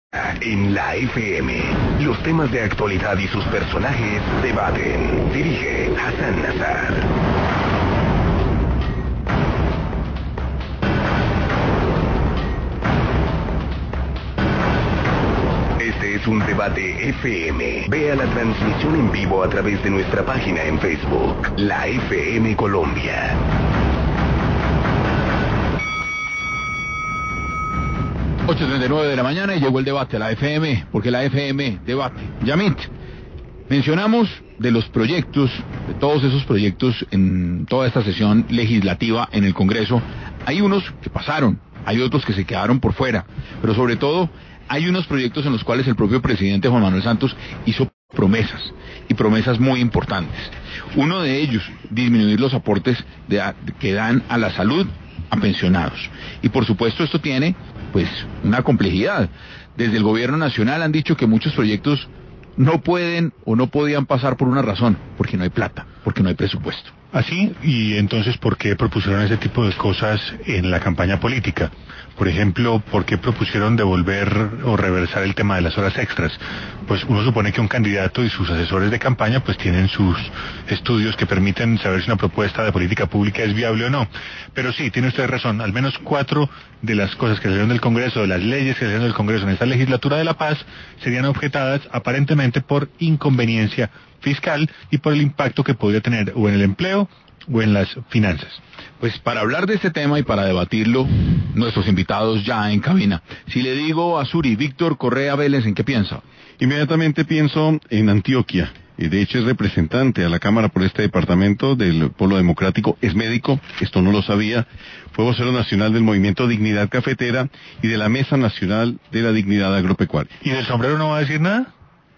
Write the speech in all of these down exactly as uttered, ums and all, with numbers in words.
En la F M, los temas de actualidad y sus personajes debaten. Dirige Hassan Nazar. Este es un debate F M. Vea la transmisión en vivo a través de nuestra página en Facebook, la F M Colombia. ocho treinta y nueve de la mañana y llegó el debate a la F M, porque la F M debate. Yamit, mencionamos de los proyectos, de todos esos proyectos en toda esta sesión legislativa en el Congreso. Hay unos que pasaron, hay otros que se quedaron por fuera, pero sobre todo hay unos proyectos en los cuales el propio presidente Juan Manuel Santos hizo promesas, y promesas muy importantes. Uno de ellos, disminuir los aportes de, que dan a la salud a pensionados. Y por supuesto esto tiene pues una complejidad. Desde el gobierno nacional han dicho que muchos proyectos no pueden o no podían pasar por una razón, porque no hay plata, porque no hay presupuesto. Así, y entonces, ¿por qué propusieron ese tipo de cosas en la campaña política? Por ejemplo, ¿por qué propusieron devolver o reversar el tema de las horas extras? Pues uno supone que un candidato y sus asesores de campaña pues tienen sus estudios que permiten saber si una propuesta de política pública es viable o no. Pero sí, tiene usted razón, al menos cuatro de las cosas que salieron del Congreso, de las leyes que salieron del Congreso en esta legislatura de la paz, serían objetadas aparentemente por inconveniencia fiscal y por el impacto que podría tener o en el empleo o en las finanzas. Pues para hablar de este tema y para debatirlo, nuestros invitados ya en cabina. Si le digo a Suri, Víctor Correa Vélez, ¿en qué piensa? Inmediatamente pienso en Antioquia. De hecho es representante a la Cámara por este departamento del Polo Democrático, es médico, esto no lo sabía, fue vocero nacional del Movimiento Dignidad Cafetera y de la Mesa Nacional de la Dignidad Agropecuaria. ¿Y del sombrero no va a decir nada?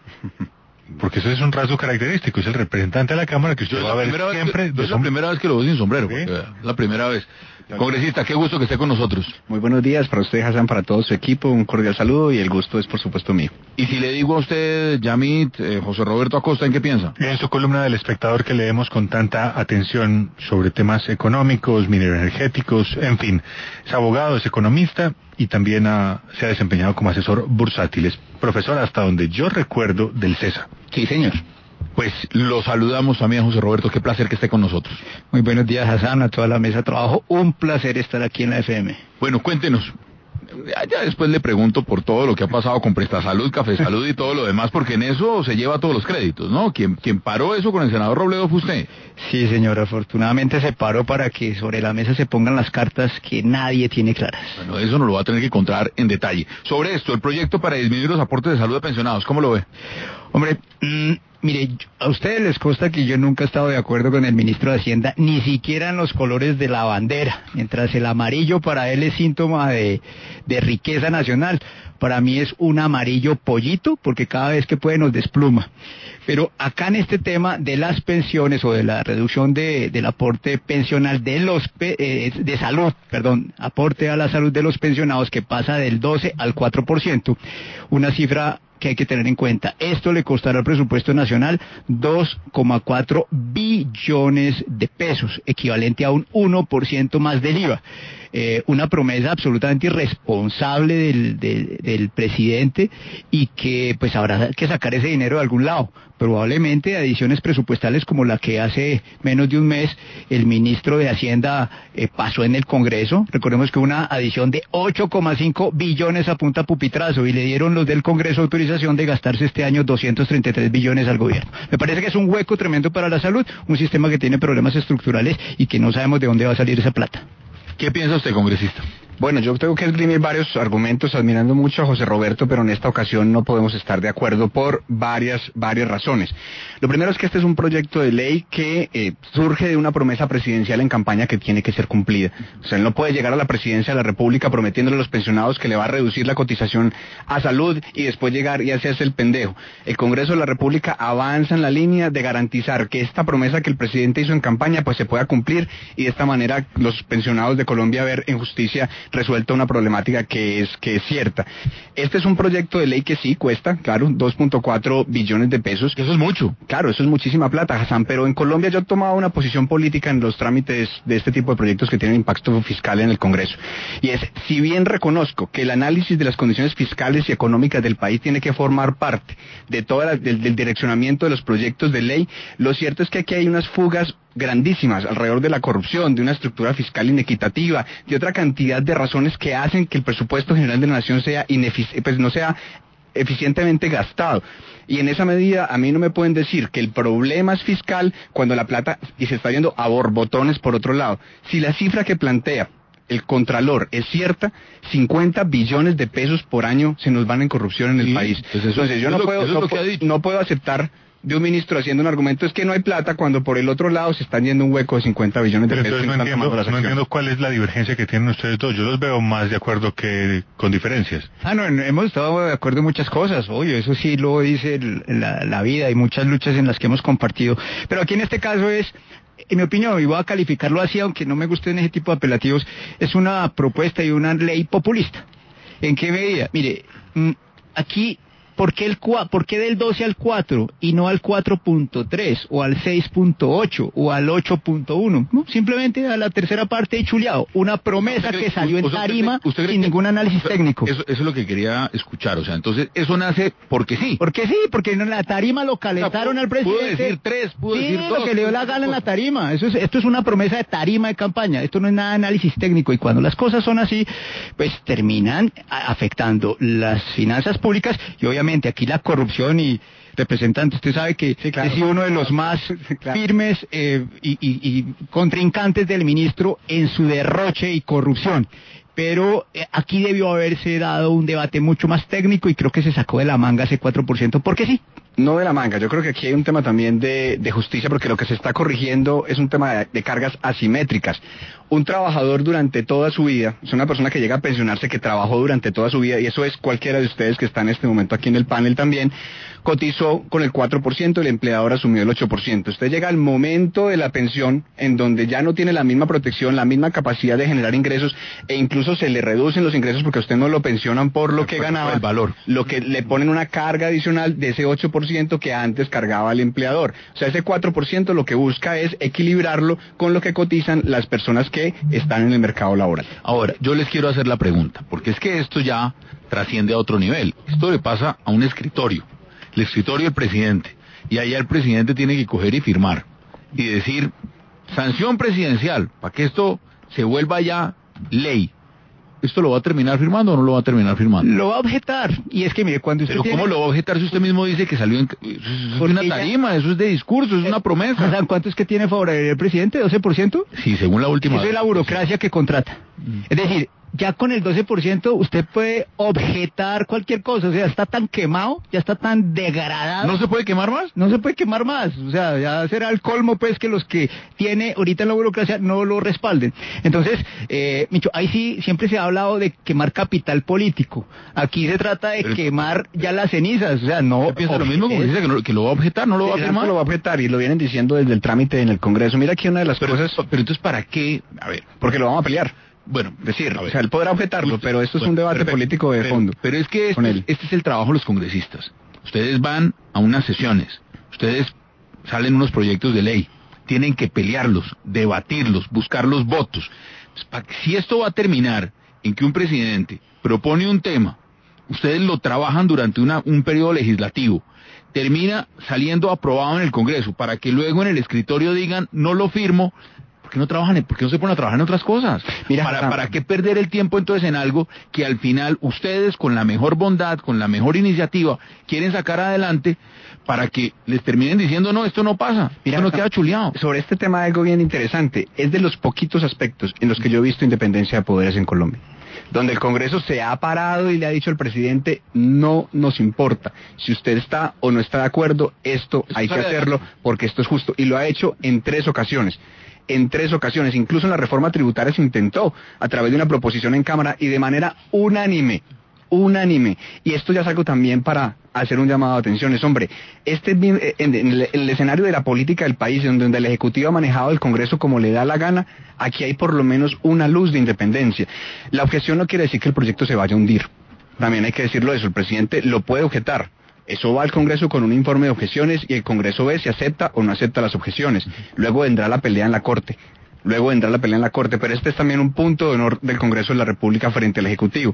Porque eso es un rasgo característico, es el representante de la Cámara que usted Yo va a ver siempre. Que, es la primera vez que lo veo sin sombrero, ¿Sí? porque, la primera vez. Congresista, qué gusto que esté con nosotros. Muy buenos días para usted, Hassan, para todo su equipo, un cordial saludo y el gusto es por supuesto mío. Y si le digo a usted, Yamit, eh, José Roberto Acosta, ¿en qué piensa? En su columna del Espectador que leemos con tanta atención sobre temas económicos, mineroenergéticos, en fin, es abogado, es economista y también ha, se ha desempeñado como asesor bursátil, es profesor hasta donde yo recuerdo del CESA. Sí, señor. Pues lo saludamos también, José Roberto, qué placer que esté con nosotros. Muy buenos días, Hassan, a toda la mesa de trabajo, un placer estar aquí en la F M. Bueno, cuéntenos, ya, ya después le pregunto por todo lo que ha pasado con Prestasalud, Café Salud y todo lo demás, porque en eso se lleva todos los créditos, ¿no? Quien, quien paró eso con el senador Robledo fue usted. Sí, señor, afortunadamente se paró para que sobre la mesa se pongan las cartas que nadie tiene claras. Bueno, eso nos lo va a tener que contar en detalle. Sobre esto, el proyecto para disminuir los aportes de salud de pensionados, ¿cómo lo ve? Hombre, mmm, mire, a ustedes les consta que yo nunca he estado de acuerdo con el ministro de Hacienda, ni siquiera en los colores de la bandera. Mientras el amarillo para él es síntoma de, de riqueza nacional, para mí es un amarillo pollito, porque cada vez que puede nos despluma. Pero acá en este tema de las pensiones o de la reducción de, del aporte pensional de los eh, de salud, perdón, aporte a la salud de los pensionados que pasa del doce al cuatro por ciento, una cifra que hay que tener en cuenta. Esto le costará al presupuesto nacional dos coma cuatro billones de pesos, equivalente a un uno por ciento más del I V A. Eh, una promesa absolutamente irresponsable del, del, del presidente y que pues habrá que sacar ese dinero de algún lado. Probablemente adiciones presupuestales como la que hace menos de un mes el ministro de Hacienda eh, pasó en el Congreso. Recordemos que una adición de ocho coma cinco billones a punta pupitrazo y le dieron los del Congreso autorización de gastarse este año doscientos treinta y tres billones al gobierno. Me parece que es un hueco tremendo para la salud, un sistema que tiene problemas estructurales y que no sabemos de dónde va a salir esa plata. ¿Qué piensa usted, congresista? Bueno, yo tengo que esgrimir varios argumentos admirando mucho a José Roberto, pero en esta ocasión no podemos estar de acuerdo por varias, varias razones. Lo primero es que este es un proyecto de ley que eh, surge de una promesa presidencial en campaña que tiene que ser cumplida. O sea, él no puede llegar a la presidencia de la República prometiéndole a los pensionados que le va a reducir la cotización a salud y después llegar y hacerse el pendejo. El Congreso de la República avanza en la línea de garantizar que esta promesa que el presidente hizo en campaña pues se pueda cumplir y de esta manera los pensionados de Colombia ver en justicia resuelta una problemática que es, que es cierta. Este es un proyecto de ley que sí cuesta, claro, dos punto cuatro billones de pesos. Eso es mucho. Claro, eso es muchísima plata, Hassan, pero en Colombia yo he tomado una posición política en los trámites de este tipo de proyectos que tienen impacto fiscal en el Congreso. Y es, si bien reconozco que el análisis de las condiciones fiscales y económicas del país tiene que formar parte de toda la, del, del direccionamiento de los proyectos de ley, lo cierto es que aquí hay unas fugas grandísimas alrededor de la corrupción, de una estructura fiscal inequitativa, de otra cantidad de razones que hacen que el presupuesto general de la nación sea inefic- pues no sea eficientemente gastado. Y en esa medida a mí no me pueden decir que el problema es fiscal cuando la plata y se está yendo a borbotones por otro lado. Si la cifra que plantea el Contralor es cierta, cincuenta billones de pesos por año se nos van en corrupción en el sí, país. Pues eso, Entonces yo no lo, puedo, no, no puedo aceptar de un ministro haciendo un argumento es que no hay plata cuando por el otro lado se están yendo un hueco de cincuenta billones de Pero pesos. entonces no entiendo, no entiendo cuál es la divergencia que tienen ustedes dos. Yo los veo más de acuerdo que con diferencias. Ah, no, hemos estado de acuerdo en muchas cosas, obvio, eso sí lo dice el, la, la vida y muchas luchas en las que hemos compartido. Pero aquí en este caso es, en mi opinión, y voy a calificarlo así, aunque no me gusten ese tipo de apelativos, es una propuesta y una ley populista. ¿En qué medida? Mire, aquí... ¿Por qué, el, ¿Por qué del doce al cuatro y no al cuatro punto tres o al seis punto ocho o al ocho punto uno? No, simplemente a la tercera parte he chuleado. Una promesa que salió en tarima usted, usted sin ningún análisis técnico. Eso, eso es lo que quería escuchar. O sea, entonces eso nace porque sí. Porque sí, porque en la tarima lo calentaron o sea, al presidente. Pudo decir tres, pudo sí, decir dos. lo que le dio la gana en la tarima. Eso es, esto es una promesa de tarima de campaña. Esto no es nada de análisis técnico. Y cuando las cosas son así, pues terminan afectando las finanzas públicas y obviamente aquí la corrupción y representante, usted sabe que sí, claro, he sido uno de los más claro. firmes eh, y, y, y contrincantes del ministro en su derroche y corrupción. Pero eh, aquí debió haberse dado un debate mucho más técnico y creo que se sacó de la manga ese cuatro por ciento, porque sí. No de la manga, yo creo que aquí hay un tema también de, de justicia, porque lo que se está corrigiendo es un tema de, de cargas asimétricas. Un trabajador durante toda su vida, es una persona que llega a pensionarse, que trabajó durante toda su vida, y eso es cualquiera de ustedes que está en este momento aquí en el panel también, cotizó con el cuatro por ciento, el empleador asumió el ocho por ciento. Usted llega al momento de la pensión en donde ya no tiene la misma protección, la misma capacidad de generar ingresos, e incluso se le reducen los ingresos porque a usted no lo pensionan por lo que ganaba, el valor. Lo que le ponen una carga adicional de ese ocho por ciento que antes cargaba el empleador. O sea, ese cuatro por ciento lo que busca es equilibrarlo con lo que cotizan las personas que están en el mercado laboral. Ahora, yo les quiero hacer la pregunta, porque es que esto ya trasciende a otro nivel. Esto le pasa a un escritorio, el escritorio del presidente, y allá el presidente tiene que coger y firmar, y decir, sanción presidencial, para que esto se vuelva ya ley. ¿Esto lo va a terminar firmando o no lo va a terminar firmando? Lo va a objetar. Y es que, mire, cuando usted ¿Pero tiene... cómo lo va a objetar si usted mismo dice que salió en... Eso es una tarima, ya... eso es de discurso, es eh, una promesa. ¿Saben cuánto es que tiene favorabilidad el presidente? ¿doce por ciento? Sí, según la última... Eso es la burocracia que contrata. Mm. Es decir, ya con el doce por ciento usted puede objetar cualquier cosa, o sea, está tan quemado, ya está tan degradado. ¿No se puede quemar más? No se puede quemar más, o sea, ya será el colmo pues que los que tiene ahorita en la burocracia no lo respalden. Entonces, eh, Micho, ahí sí siempre se ha hablado de quemar capital político, aquí se trata de pero, quemar ya las cenizas, o sea, no... Piensa lo mismo como dice que, no, que lo va a objetar, no lo va a firmar. lo va a objetar y lo vienen diciendo desde el trámite en el Congreso. Mira aquí una de las pero, cosas... Pero entonces, ¿para qué? A ver, porque lo vamos a pelear. Bueno, decir, o sea, él podrá objetarlo, pero esto es bueno, un debate perfecto, político de pero, fondo. Pero es que este, este es el trabajo de los congresistas. Ustedes van a unas sesiones, ustedes salen unos proyectos de ley, tienen que pelearlos, debatirlos, buscar los votos. Si esto va a terminar en que un presidente propone un tema, ustedes lo trabajan durante una, un periodo legislativo, termina saliendo aprobado en el Congreso, para que luego en el escritorio digan, no lo firmo, ¿por qué no trabajan? ¿Por qué no se ponen a trabajar en otras cosas? Mira, ¿Para, ¿Para qué perder el tiempo entonces en algo que al final ustedes con la mejor bondad, con la mejor iniciativa, quieren sacar adelante para que les terminen diciendo, no, esto no pasa, Mira, esto no queda chuleado? Sobre este tema algo bien interesante, es de los poquitos aspectos en los que yo he visto independencia de poderes en Colombia, donde el Congreso se ha parado y le ha dicho al presidente, no nos importa, si usted está o no está de acuerdo, esto hay que hacerlo porque esto es justo, y lo ha hecho en tres ocasiones. En tres ocasiones, incluso en la reforma tributaria se intentó a través de una proposición en Cámara y de manera unánime, unánime. Y esto ya es algo también para hacer un llamado de atención. Es, hombre, este en, en, en el, el escenario de la política del país, en donde el Ejecutivo ha manejado el Congreso como le da la gana, aquí hay por lo menos una luz de independencia. La objeción no quiere decir que el proyecto se vaya a hundir. También hay que decirlo eso, el presidente lo puede objetar. Eso va al Congreso con un informe de objeciones y el Congreso ve si acepta o no acepta las objeciones. Luego vendrá la pelea en la Corte. Luego vendrá la pelea en la Corte, pero este es también un punto de honor del Congreso de la República frente al Ejecutivo.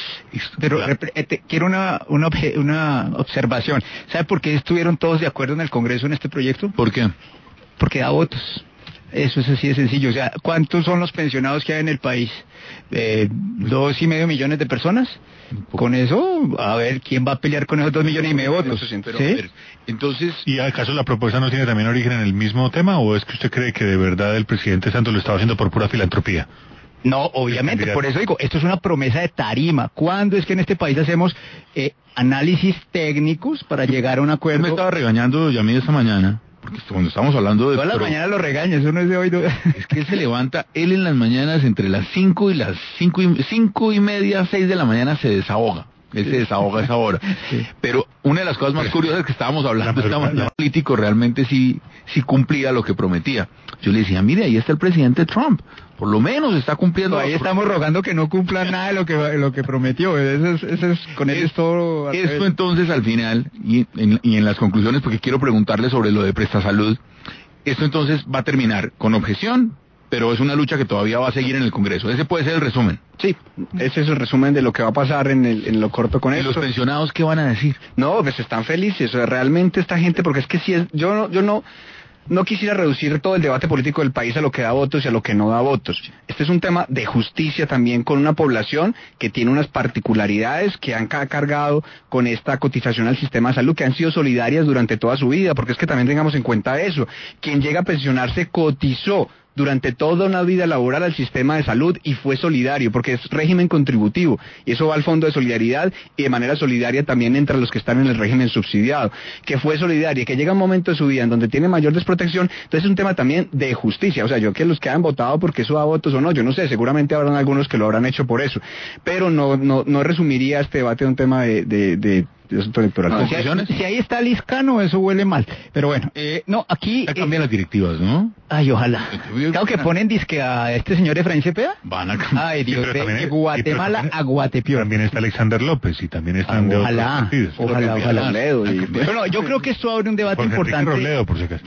Pero eh, quiero una, una, una observación. ¿Sabe por qué estuvieron todos de acuerdo en el Congreso en este proyecto? ¿Por qué? Porque da votos. Eso es así de sencillo. O sea, ¿cuántos son los pensionados que hay en el país? Eh, ¿Dos y medio millones de personas? Con eso, a ver, ¿quién va a pelear con esos dos millones y medio de votos? Pero, ¿sí? Ver, entonces... ¿Y acaso la propuesta no tiene también origen en el mismo tema o es que usted cree que de verdad el presidente Santos lo estaba haciendo por pura filantropía? No, obviamente, por eso digo, esto es una promesa de tarima. ¿Cuándo es que en este país hacemos eh, análisis técnicos para llegar a un acuerdo? Yo me estaba regañando ya a mí esta mañana, porque cuando estamos hablando de... Todas las pero, mañanas lo regaña, eso no es de hoy. No. Es que él se levanta, él en las mañanas entre las cinco y las cinco y, cinco y media, seis de la mañana se desahoga. Él se desahoga a esa hora. Sí. Pero una de las cosas más curiosas que estábamos hablando, estábamos, el político realmente sí, sí cumplía lo que prometía. Yo le decía, mire, ahí está el presidente Trump, por lo menos está cumpliendo. No, ahí estamos rogando que no cumpla nada de lo que lo que prometió. Eso es, eso es, con él es todo. Esto entonces al final, y en, y en las conclusiones, porque quiero preguntarle sobre lo de Prestasalud, esto entonces va a terminar con objeción, pero es una lucha que todavía va a seguir en el Congreso. Ese puede ser el resumen. Sí, ese es el resumen de lo que va a pasar en, el, en lo corto con esto. ¿Y esto. los pensionados qué van a decir? No, pues están felices. O sea, realmente esta gente, porque es que si es, yo no, yo no, no quisiera reducir todo el debate político del país a lo que da votos y a lo que no da votos. Este es un tema de justicia también con una población que tiene unas particularidades que han cargado con esta cotización al sistema de salud, que han sido solidarias durante toda su vida, porque es que también tengamos en cuenta eso. Quien llega a pensionarse cotizó durante toda una vida laboral al sistema de salud y fue solidario, porque es régimen contributivo, y eso va al fondo de solidaridad, y de manera solidaria también entre los que están en el régimen subsidiado, que fue solidaria, que llega un momento de su vida en donde tiene mayor desprotección. Entonces es un tema también de justicia. O sea, yo que los que han votado porque eso da votos o no, yo no sé, seguramente habrán algunos que lo habrán hecho por eso, pero no no no resumiría este debate a un tema de, de, de de asunto electoral. No, si, hay, si ahí está Liscano, eso huele mal. Pero bueno, eh, no, aquí... Ya cambian eh, las directivas, ¿no? Ay, ojalá. Claro que ponen disque a este señor Efraín Cepeda. Van a cambiar. Ay, Dios, sí, de, también, de Guatemala también, a Guatepeor. También está Alexander López y también están ah, ojalá, de otros ojalá, ojalá. Robledo y... Pero no, yo creo que esto abre un debate Jorge importante. Robledo, por si acaso.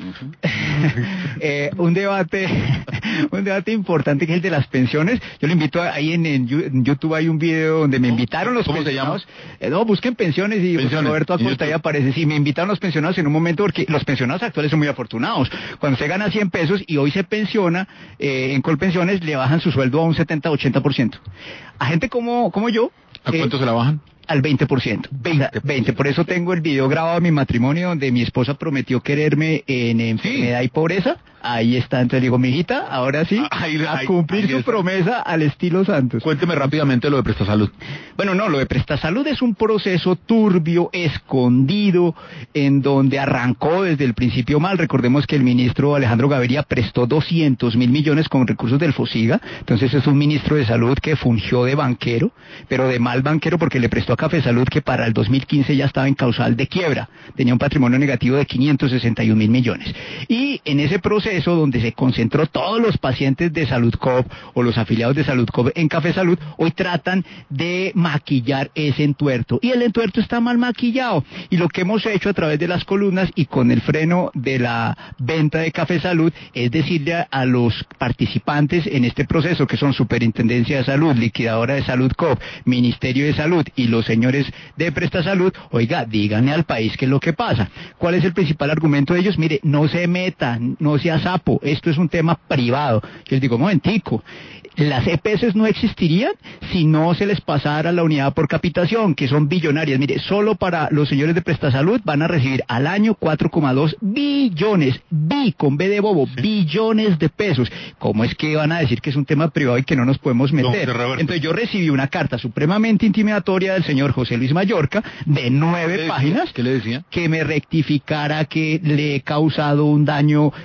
eh, un debate, un debate importante que es el de las pensiones. Yo lo invito a, ahí en, en YouTube hay un video donde me invitaron los ¿Cómo pensionados. Se llama? Eh, no, busquen pensiones y pensiones. Roberto Acosta ahí aparece. Sí, me invitaron los pensionados en un momento porque los pensionados actuales son muy afortunados. Cuando usted gana cien pesos y hoy se pensiona, eh, en Colpensiones le bajan su sueldo a un setenta a ochenta por ciento. A gente como, como yo... ¿A eh, cuánto se la bajan? Al veinte por ciento. veinte, veinte. Por eso tengo el video grabado de mi matrimonio donde mi esposa prometió quererme en enfermedad sí. y pobreza. Ahí está, entonces digo, mijita, ahora sí, ahí, a ahí, cumplir ahí su está. promesa al estilo Santos. Cuénteme rápidamente lo de Prestasalud. Bueno, no, lo de Prestasalud es un proceso turbio, escondido, en donde arrancó desde el principio mal. Recordemos que el ministro Alejandro Gaviria prestó doscientos mil millones con recursos del FOSIGA, entonces es un ministro de salud que fungió de banquero, pero de mal banquero porque le prestó a Café Salud que para el dos mil quince ya estaba en causal de quiebra, tenía un patrimonio negativo de quinientos sesenta y un mil millones. Y en ese proceso eso donde se concentró todos los pacientes de Saludcoop o los afiliados de Saludcoop en Café Salud, hoy tratan de maquillar ese entuerto. Y el entuerto está mal maquillado. Y lo que hemos hecho a través de las columnas y con el freno de la venta de Café Salud es decirle a, a los participantes en este proceso, que son Superintendencia de Salud, Liquidadora de Saludcoop, Ministerio de Salud y los señores de Prestasalud, oiga, díganle al país qué es lo que pasa. ¿Cuál es el principal argumento de ellos? Mire, no se metan, no se sapo, esto es un tema privado. Yo les digo, momentico, las E P S no existirían si no se les pasara la unidad por capitación, que son billonarias. Mire, solo para los señores de Prestasalud van a recibir al año cuatro coma dos billones, bi, con B de bobo, sí. billones de pesos. ¿Cómo es que van a decir que es un tema privado y que no nos podemos meter? No, Entonces yo recibí una carta supremamente intimidatoria del señor José Luis Mallorca, de nueve páginas, ¿Qué le decía? Que me rectificara que le he causado un daño eh,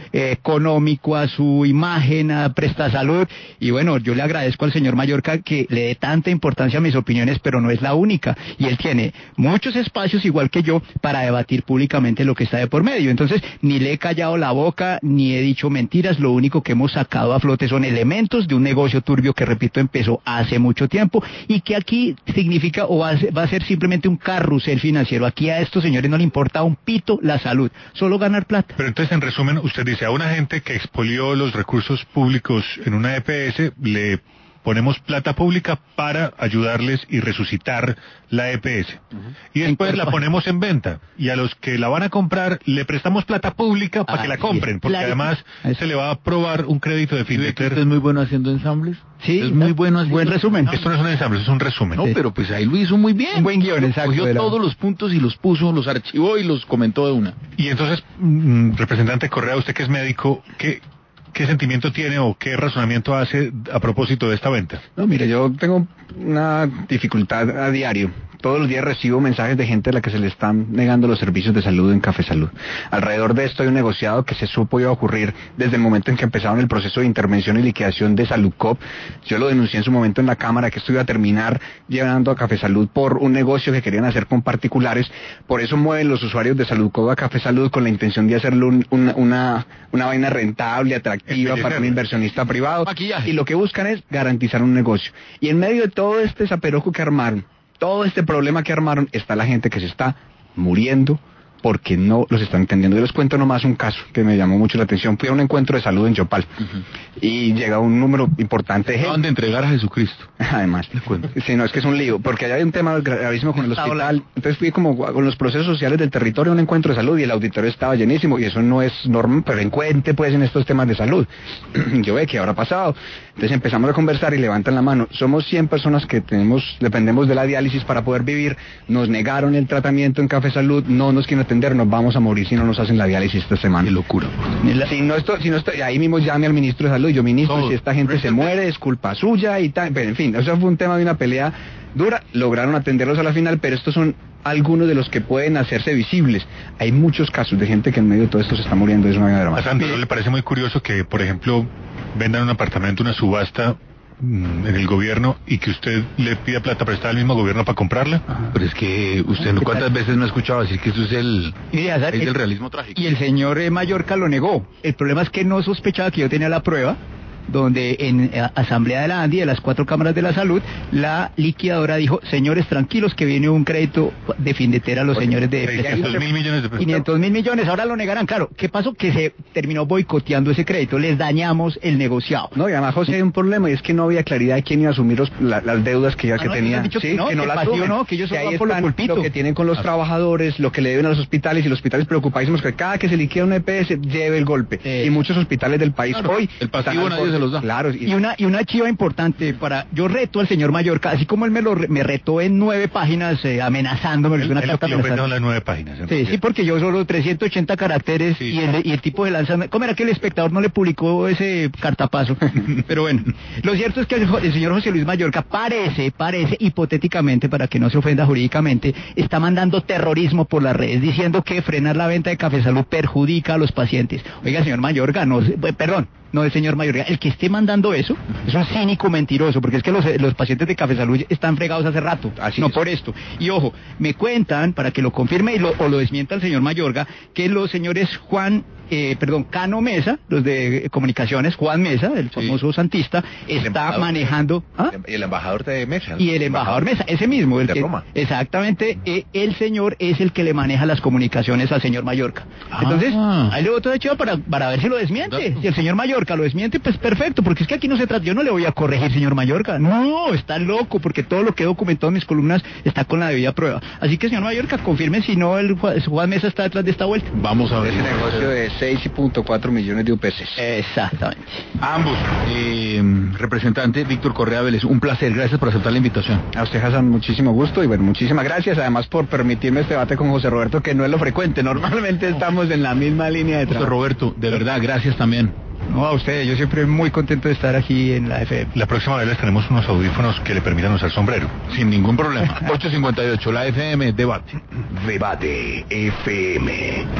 económico, a su imagen, a Prestasalud. Y bueno, yo le agradezco al señor Mallorca que le dé tanta importancia a mis opiniones, pero no es la única. Y él tiene muchos espacios, igual que yo, para debatir públicamente lo que está de por medio. Entonces, ni le he callado la boca, ni he dicho mentiras. Lo único que hemos sacado a flote son elementos de un negocio turbio que, repito, empezó hace mucho tiempo y que aquí significa o va a ser, va a ser simplemente un carrusel financiero. Aquí a estos señores no le importa un pito la salud, solo ganar plata. Pero entonces, en resumen, usted dice, a una gente que expolió los recursos públicos en una E P S, le ponemos plata pública para ayudarles y resucitar la E P S. Uh-huh. Y después la ponemos en venta. Y a los que la van a comprar, le prestamos plata pública para ah, que la compren. Porque claro, además es... se le va a aprobar un crédito de Findeter. ¿Usted es muy bueno haciendo ensambles? Sí. Es muy bueno haciendo... Buen resumen. No, esto no es un ensamble, es un resumen. No, sí. Pero pues ahí lo hizo muy bien. Un buen guión, exacto. Cogió todos los puntos y los puso, los archivó y los comentó de una. Y entonces, mmm, representante Correa, usted que es médico, ¿qué... ¿qué sentimiento tiene o qué razonamiento hace a propósito de esta venta? No, mire, yo tengo una dificultad a diario. Todos los días recibo mensajes de gente a la que se le están negando los servicios de salud en Café Salud. Alrededor de esto hay un negociado que se supo iba a ocurrir desde el momento en que empezaron el proceso de intervención y liquidación de Saludcop. Yo lo denuncié en su momento en la Cámara, que esto iba a terminar llevando a Café Salud por un negocio que querían hacer con particulares. Por eso mueven los usuarios de Saludcop a Café Salud con la intención de hacerlo un, una, una, una vaina rentable, atractiva para un inversionista privado. Maquillaje. Y lo que buscan es garantizar un negocio. Y en medio de todo este zaperojo que armaron, todo este problema que armaron, está la gente que se está muriendo porque no los están entendiendo. Yo les cuento nomás un caso que me llamó mucho la atención. Fui a un encuentro de salud en Yopal uh-huh. y llega un número importante de gente. Acaban de entregar a Jesucristo. Además, les cuento. Sí, no, es que es un lío, porque allá hay un tema gravísimo con el hospital. Entonces fui como con los procesos sociales del territorio a un encuentro de salud y el auditorio estaba llenísimo y eso no es normal, pero frecuente pues en estos temas de salud. Yo ve que habrá pasado. Entonces empezamos a conversar y levantan la mano. Somos cien personas que tenemos, dependemos de la diálisis para poder vivir. Nos negaron el tratamiento en Café Salud, no nos quieren atender, nos vamos a morir si no nos hacen la diálisis esta semana. Qué locura. Si no esto, si no esto, ahí mismo llame al ministro de Salud. Yo, ministro, Todo. si esta gente se muere es culpa suya y tal. Pero en fin, eso fue un tema de una pelea dura. Lograron atenderlos a la final, pero estos son algunos de los que pueden hacerse visibles. Hay muchos casos de gente que en medio de todo esto se está muriendo. Es una gran drama. ¿A Sandro le parece muy curioso que, por ejemplo, vendan un apartamento, una subasta en el gobierno y que usted le pida plata prestada al mismo gobierno para comprarla? Ajá. Pero es que usted no, cuántas veces me ha escuchado decir que eso es el, y es el, el realismo trágico. Y el señor eh, Mallorca lo negó. El problema es que no sospechaba que yo tenía la prueba, donde en eh, Asamblea de la ANDI, de las cuatro cámaras de la salud, la liquidadora dijo, señores, tranquilos, que viene un crédito de Findetera a los Oye, señores de... quinientos mil millones de pesos. quinientos mil millones, ahora lo negarán, claro. ¿Qué pasó? Que se terminó boicoteando ese crédito, les dañamos el negociado. No, y además, José, hay un problema, y es que no había claridad de quién iba a asumir los, la, las deudas que ya ah, que no, tenía. Sí, que no, que no la asumen, no, que ellos que son ahí por están, lo, lo que tienen con los ah. trabajadores, lo que le deben a los hospitales, y los hospitales preocupadísimos que cada que se liquida una E P S lleve el golpe. Eh, y muchos hospitales del país claro, hoy... El pasivo nadie se los da. Claro, y, y una y una chiva importante para yo reto al señor Mallorca, así como él me lo me retó en nueve páginas eh, amenazándome, el, una el carta amenazando las nueve páginas. Sí, sí, porque yo solo trescientos ochenta caracteres sí, y, el, y el tipo de lanza, ¿cómo era que el espectador no le publicó ese cartapazo? Pero bueno, lo cierto es que el, el señor José Luis Mallorca parece, parece hipotéticamente, para que no se ofenda jurídicamente, está mandando terrorismo por las redes, diciendo que frenar la venta de Café Salud perjudica a los pacientes. Oiga, señor Mallorca, no, perdón, no el señor Mallorca, el que esté mandando eso, es un cínico mentiroso, porque es que los, los pacientes de Café Salud están fregados hace rato, Así no es. por esto. Y ojo, me cuentan, para que lo confirme y lo, o lo desmienta el señor Mayorga, que los señores Juan, eh, perdón, Cano Mesa, los de comunicaciones, Juan Mesa, el famoso sí. santista, está manejando... ¿Ah? Y el embajador de Mesa. Y el embajador Mesa, ese mismo. El de que, Roma. Exactamente, eh, el señor es el que le maneja las comunicaciones al señor Mallorca. Ah. Entonces, ahí le voto de chiva para, para ver si lo desmiente. Si el señor Mallorca lo desmiente, pues perfecto, porque es que aquí no se trata, yo no le voy a corregir, señor Mallorca, no, está loco, porque todo lo que he documentado en mis columnas está con la debida prueba. Así que, señor Mallorca, confirme si no el Juan Mesa está detrás de esta vuelta. Vamos a ver. Ese negocio de seis punto cuatro millones de U P Cs. Exactamente. Ambos. Eh, representante Víctor Correa Vélez, un placer, gracias por aceptar la invitación. A usted, Hassan, muchísimo gusto y bueno, muchísimas gracias, además por permitirme este debate con José Roberto, que no es lo frecuente, normalmente estamos en la misma línea de trabajo. José Roberto, de verdad, gracias también. No, a ustedes, yo siempre muy contento de estar aquí en la F M. La próxima vez les tenemos unos audífonos que le permitan usar sombrero. Sin ningún problema. ocho cincuenta y ocho, la F M, debate. Debate F M.